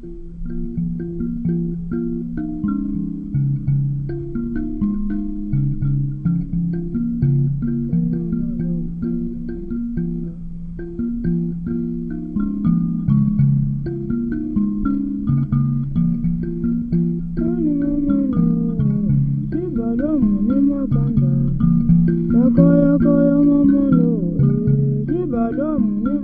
Yoko yoko yo momo lo, di badom ni